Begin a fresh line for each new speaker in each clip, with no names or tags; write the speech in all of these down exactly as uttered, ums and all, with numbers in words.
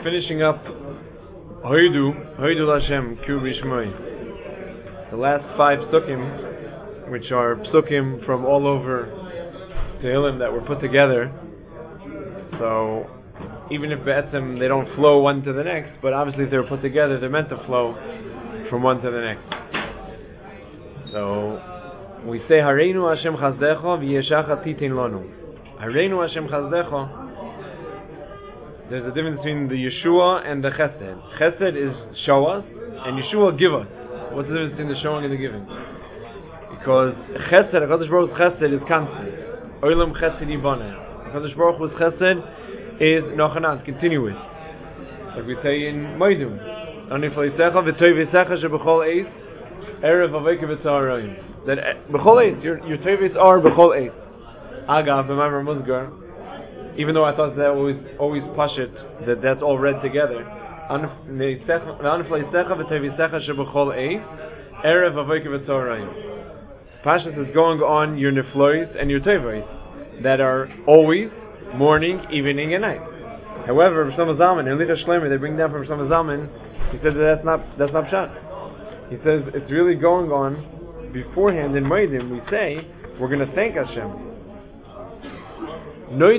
finishing up Hoidu, Hoidu Lashem, Kyu Bishmoi. The last five psukim, which are psukim from all over Tehillim that were put together. So, even if be'etzem they don't flow one to the next, but obviously if they're put together, they're meant to flow from one to the next. So, we say, Hareinu Hashem Chazdecho v'yeshacha titin lonu. Hareinu Hashem Chazdecho. There's a difference between the Yeshua and the Chesed. Chesed is show us, and Yeshua give us. What's the difference between the showing and the giving? Because Chesed, HaKadosh Baruch Hu's Chesed is constant. Olam Chesed Yiboneh. HaKadosh Baruch Hu's Chesed is Nochanan, continuous. Like we say in Moedum. Ani Fleisecha v'toy v'secha shebechol eis erev avayke v'tzarayim. That bechol eis, your your toyves are bechol eis. Agav b'mamar Musgar. Even though I thought that always always pashit that that's all read together. Ani Fleisecha v'toy v'secha shebechol eis erev avayke v'tzarayim. Pashas is going on your neflois and your toyves that are always morning, evening, and night. However, Shlomo Zalman in Lichas Shleimah, they bring down from Shlomo Zalman, he said that that's not that's not pshat. He says it's really going on beforehand in Moedim. We say we're going to thank Hashem. We're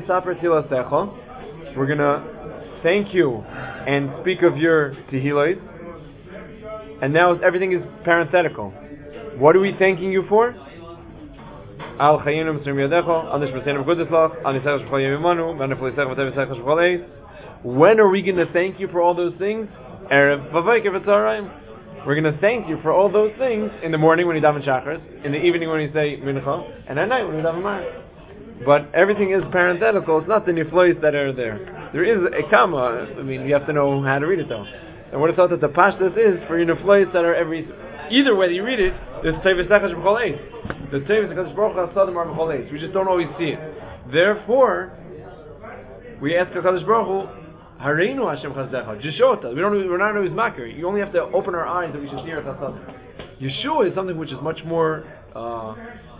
going to thank you and speak of your tehillos. And now everything is parenthetical. What are we thanking you for? Al chayinu m'srim yadecho, al nishmaseinu b'kudislach, al nisach sh'chol yemimanu, v'an neflisech v'tev v'sech sh'chol eis. When are we going to thank you for all those things? Erev v'vayke v'tzarayim. We're going to thank you for all those things in the morning when you daven shachris, in the evening when you say mincha, and at night when you daven maariv. But everything is parenthetical. It's not the niflois that are there. There is a comma. I mean, you have to know how to read it though. And what I thought that the pashtus is for your niflois that are every. Either way you read it, there's tevis sechash b'chol eis. The tevis sechash b'chol chasadim are b'chol eis. We just don't always see it. Therefore, we ask HaKadosh Baruch Hu, Hareinu Hashem Chazdecha. Just show it to us. We don't. We're not always makir. You only have to open our eyes that we should see our chasadim. Yeshua is something which is much more. Uh,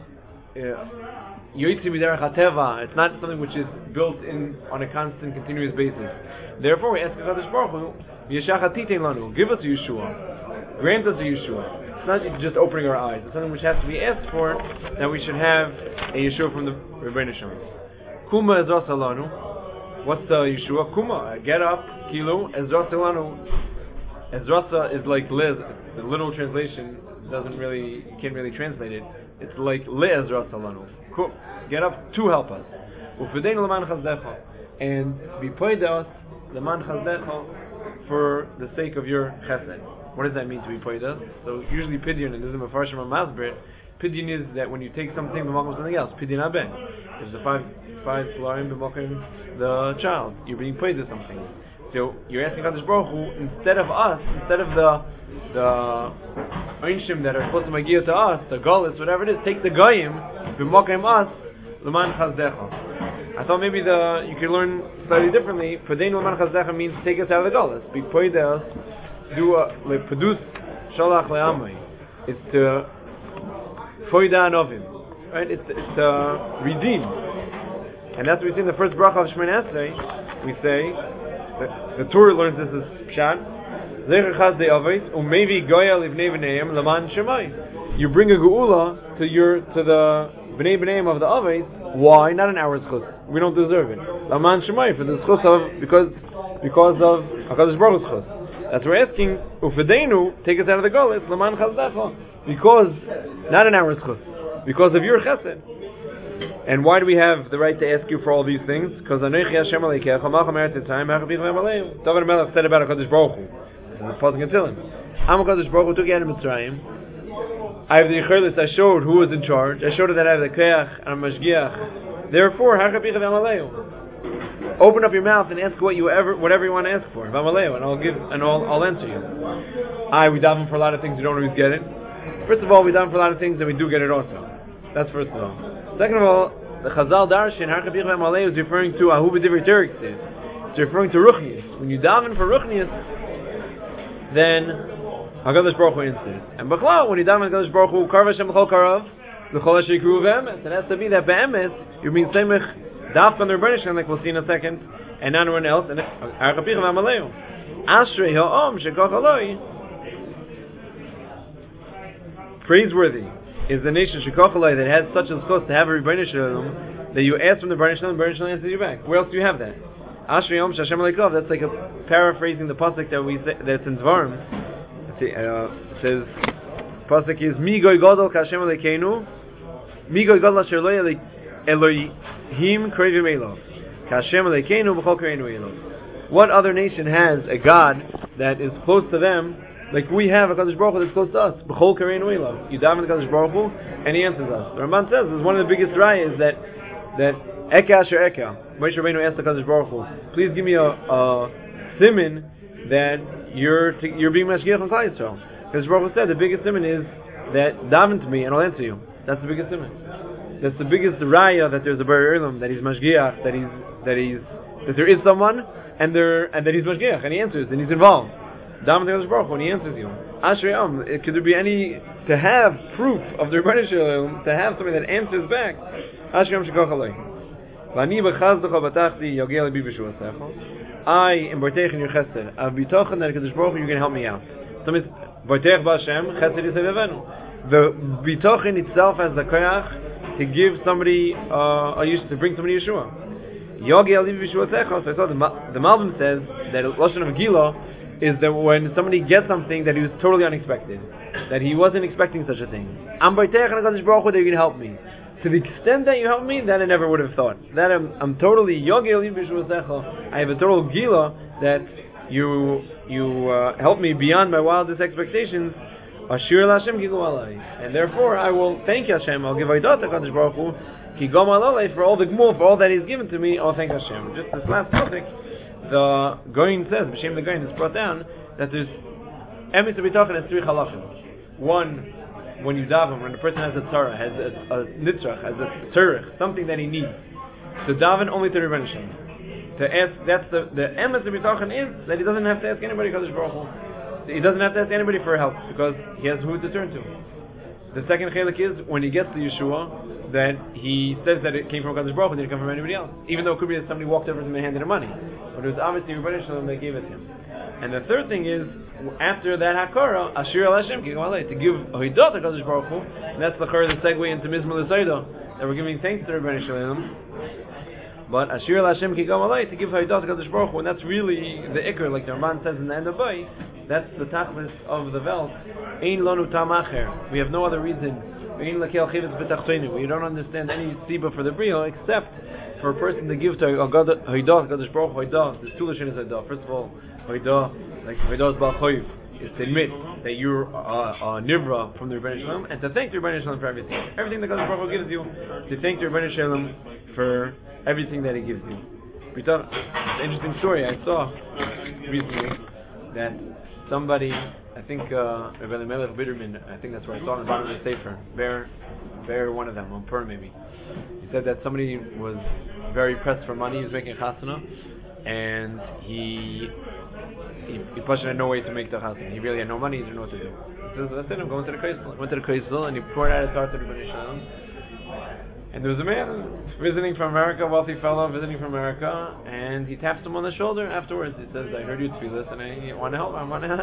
Yoitzi b'derech hateva. It's not something which is built in on a constant, continuous basis. Therefore, we ask HaKadosh Baruch Hu, Yeshach hatitein lanu. Give us a Yeshua. Grant us a Yeshua. It's not just opening our eyes. It's something which has to be asked for, that we should have a Yeshua from the Rebbeinu Shalom. Kuma ezras alanu. What's the Yeshua? Kuma. Get up. Kilu. Ezras alanu. Ezrasa is like liz. The literal translation doesn't really, you can't really translate it. It's like le ezras alanu. Get up to help us. Ufedeinu leman chazdecha. And be paid us leman chazdecha for the sake of your chesed. What does that mean to be paid us? So usually pidyon, and this is a mafarshim or masbrit. Pidyon is that when you take something b'makom something else. Pidyon aben. If the five five slarim b'makom the child, you're being paid to something. So you're asking Kadosh Baruch Hu, instead of us, instead of the the einshim that are supposed to magia to us, the gullus, whatever it is, take the goyim b'makom us l'man chazdecha. I thought maybe the you could learn slightly differently. Fadeinu l'man chazdecha means take us out of the gullus. Be paid us. Do a, like produce shalach le'amai. It's to foida novim, right? It's to, it's to redeem, and that's what we see in the first bracha of Shemoneh Esrei. We say the, the Torah learns this as pshat. Zecher chaz de avos umevi goya livnei b'neiim leman shemai. You bring a geula to your to the bnei b'neiim of the avos. Why? Not an hour's chus. We don't deserve it. Leman shemai for the chus of because because of Hakadosh Baruch Hu's chus. That's what we're asking. Ufedeinu, take us out of the gullus, leman chazdecha, because not an hour's chus, because of your chesed. And why do we have the right to ask you for all these things? Because Anochi Hashem Aleikecha, Malcham Eretz Yitzrayim, Hachapich V'Amaleu. David HaMelech said about HaKadosh Baruch Hu. This is the pasuk in Tehillim. Am HaKadosh Baruch Hu took you out of Mitzrayim. I have the Yichurlis. I showed who was in charge. I showed that I have the Keach and Mashgiach. Therefore, Hachapich V'Amaleu. Open up your mouth and ask what you ever, whatever you want to ask for, and I'll give, and I'll, I'll answer you. I we daven for a lot of things we don't always get it. First of all, we daven for a lot of things and we do get it also. That's first of all. Second of all, the Chazal Darshan Harkabich V'Amalei is referring to Ahu B'Divrei Torah. It's referring to Ruchnius. When you daven for Ruchnius, then HaKadosh Baruch Hu answers. And B'chlal, when you daven HaKadosh Baruch Hu, Karav Hashem B'chol Karav, L'chol Asher Yikruv Emes. It has to be that Be'emes you're being Semech. Daf on the Rebbeinu Shalom, like we'll see in a second, and not anyone else. And Ashrei ha'om shekach aloi. Praiseworthy is the nation shekach aloi that has such a zchus to have a Rebbeinu Shalom that you ask from the Rebbeinu Shalom, the Rebbeinu Shalom answers you back. Where else do you have that? Ashrei ha'om sh'Hashem aleikov. That's like a paraphrasing the pasuk that we say, that's in Dvarim. Uh, it says pasuk is Mi goy gadol k'Hashem aleikeinu, Mi goy gadol asher lo Elohim krevim elov, k'Hashem aleikeinu b'chol kareinu elov. What other nation has a God that is close to them, like we have a Kadosh Baruch Hu that's close to us? B'chol kareinu elov. You daven to Kadosh Baruch Hu, and He answers us. The Ramban says is one of the biggest rayas that that Eka asher Eka. Moshe Rabbeinu asked the Kadosh Baruch Hu, please give me a, a siman that you're to, you're being mashgiach on Klal Yisrael. Kadosh Baruch Hu said the biggest siman is that daven to me and I'll answer you. That's the biggest siman. That's the biggest raya that there's a Bar Olam, that he's mashgiach, that he's that he's that there is someone and there and that he's mashgiach and he answers and he's involved. Daven to Kadosh Baruch Hu and he answers you. Ashrei Am. Could there be any to have proof of the Rebbeinu Shalom, to have something that answers back? Ashrei Am shekach aloi. V'ani b'chazdecha batachti yogel bi b'shuasecha. I am Bartech in your chesed. I've bitochen that Kadosh Baruch Hu, you can help me out. So it's Bartech b'Hashem chesed yisevevenu. The bitochen itself has the koyach to give somebody uh, a to bring somebody Yeshua. Yogel bi b'shuasecha. So I saw the the Malbim says that lashon of Gila is that when somebody gets something that he was totally unexpected, that he wasn't expecting such a thing. I'm Bartech and Kadosh Baruch Hu that you can help me. To the extent that you help me, that I never would have thought. That I'm, I'm totally yogel b'shuasecha. I have a total gila that you you uh, help me beyond my wildest expectations. Ashir Hashem ki gom alai, and therefore I will thank Hashem. I'll give Aidat to Kadosh Baruch Hu ki gom alai for all the gmul, for all that He's given to me. I'll thank Hashem. Just this last topic, the Goyin says, b'shem the Goyin is brought down that there's emes b'tachan has three halachim. One, when you daven, when a person has a tzara, has a, a nitzrach, has a tzarech, something that he needs, to daven only to the Rebbeinu Shalom. To ask, that's the the emes b'tachan is that he doesn't have to ask anybody Kadosh Baruch Hu. He doesn't have to ask anybody for help because he has who to turn to. The second chelik is when he gets to Yeshua, that he says that it came from Kadosh Baruch Hu, it didn't come from anybody else. Even though it could be that somebody walked over to him and handed him money, but it was obviously Rebbeinu Shalom that gave it to him. And the third thing is, after that hakara, Ashir al Hashem, to give Hoidot to Kadosh Baruch Hu, and that's the chara, the segue into Mizmor L'Seidah, that we're giving thanks to Rebbeinu Shalom. But Ashir al Hashem ki gam alai, to give Hoidot to Kadosh Baruch Hu, and that's really the ikr, like the Ramban says in the end of Bay. That's the tachlis of the Velt. Ein lonu tam acher. We have no other reason. We don't understand any siba for the brio except for a person to give to Hoidot, Kadosh Baruch Hu, Hoidot. There's two lashonos of Hoidot. First of all, Hoidah, like Hoidah's Baal Choiv, is to admit that you're a uh, uh, nivra from the Rebbeinu Shalom, and to thank the Rebbeinu Shalom for everything. Everything that Kadosh Baruch Hu gives you, to thank the Rebbeinu Shalom for everything that He gives you. We thought, it's an interesting story I saw recently, that somebody, I think uh, Rebbe Melech Biderman, I think that's where I saw in the bottom of the Sefer, Bear, Bear one of them, on Pur maybe. He said that somebody was very pressed for money, he was making a chasana, and he He, he pushed had no way to make the chassan. He really had no money. He didn't know what to do. He says, "That's it. I'm going to the Kaisel." Went to the Kaisel and he poured out his heart to the Rebbeinu Shalom. And there was a man visiting from America, a wealthy fellow visiting from America, and he taps him on the shoulder afterwards. He says, "I heard you tefillas and I want to help. I want to."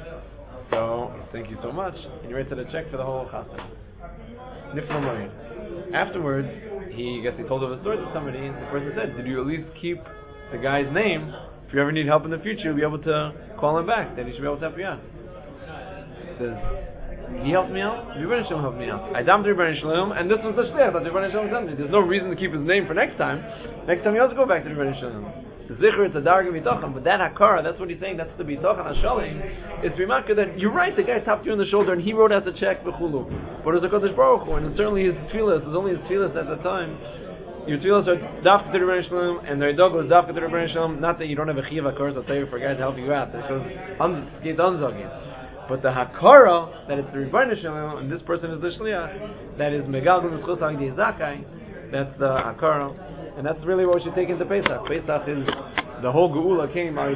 So thank you so much. And he writes out a check for the whole chassan. Nifla Moed. Afterwards, he guess he told of a story to somebody, and the person said, "Did you at least keep the guy's name? If you ever need help in the future, you'll be able to call him back. Then he should be able to help you out." He says, "He helped me out. The Rebbeinu Shalom helped me out. I damned the Rebbeinu Shalom, and this was the shliach that the Rebbeinu Shalom sent me. There's no reason to keep his name for next time. Next time you also go back to the Rebbeinu Shalom. The zikr, it's a darga b'tocham, but that hakara, that's what he's saying. That's the b'tocham hashalim. It's remarkable that you're right. The guy tapped you on the shoulder, and he wrote out the check b'chulu. But it was a Kadosh Baruch Hu, and certainly his tefillas. It was only his tefillas at the time." Your tefillos are dafka to the Rebbeinu Shalom, and the Eidah goes dafka to the Rebbeinu Shalom. Not that you don't have a chiyuv hakara, I'll tell you for a guy to help you out. Because it's unzogin. But the hakara, that it's the Rebbeinu Shalom, and this person is the shliach, that is megalgal l'schus ha'agdei zakai, that's the hakara. And that's really what we should take into Pesach. Pesach is, the whole geula came, they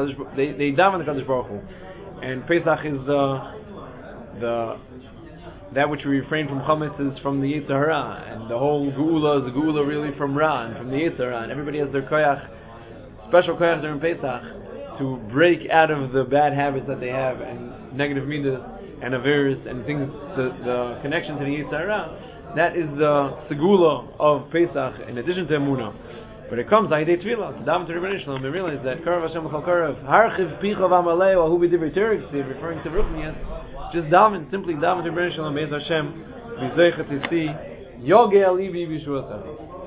they daven the Kadosh Baruch Hu. And Pesach is the, the, that which we refrain from chametz is from the Yetzer Hara, and the whole geula is a geula really from Ra and from the Yetzer Hara, and everybody has their koyach, special koyach during Pesach, to break out of the bad habits that they have, and negative midas, and averis, and things, the, the connection to the Yetzer Hara. That is the segula of Pesach, in addition to Emunah. But it comes, Aidei Tefillah, to daven to Rebbeinu Shalom, and realize that Karav Hashem L'chol Karav, Harchiv Picha V'Amalei, Ahu B'Divrei Torah, referring to Ruchnias, just daven, simply daven to Rebbeinu Shalom, Be'ez Hashem, V'Zeicha Tisi, Yogei Alivi V'Yeshuasach.